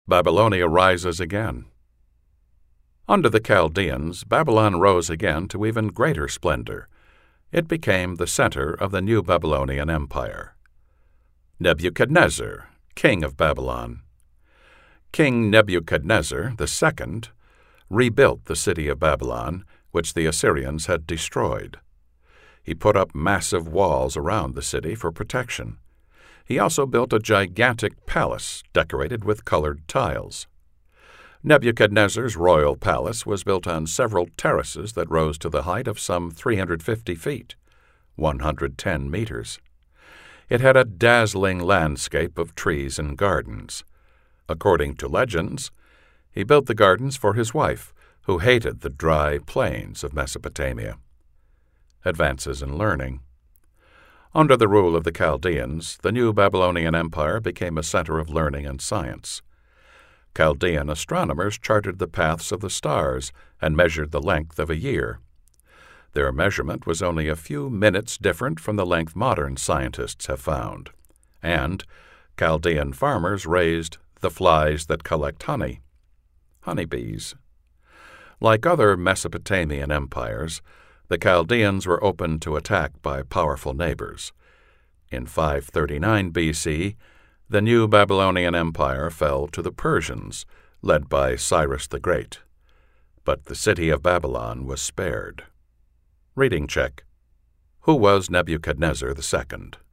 Babylonia rises again. Under the Chaldeans, Babylon rose again to even greater splendor. It became the center of the new Babylonian Empire. Nebuchadnezzar, king of Babylon. King Nebuchadnezzar II rebuilt the city of Babylon, which the Assyrians had destroyed. He put up massive walls around the city for protection. He also built a gigantic palace decorated with colored tiles. Nebuchadnezzar's royal palace was built on several terraces that rose to the height of some 350 feet, 110 meters. It had a dazzling landscape of trees and gardens. According to legends, he built the gardens for his wife, who hated the dry plains of Mesopotamia. Advances in learning. Under the rule of the Chaldeans, the new Babylonian Empire became a center of learning and science. Chaldean astronomers charted the paths of the stars and measured the length of a year. Their measurement was only a few minutes different from the length modern scientists have found. And Chaldean farmers raised the flies that collect honeybees. Like other Mesopotamian empires, the Chaldeans were open to attack by powerful neighbors. In 539 B.C., the new Babylonian Empire fell to the Persians, led by Cyrus the Great. But the city of Babylon was spared. Reading check. Who was Nebuchadnezzar II?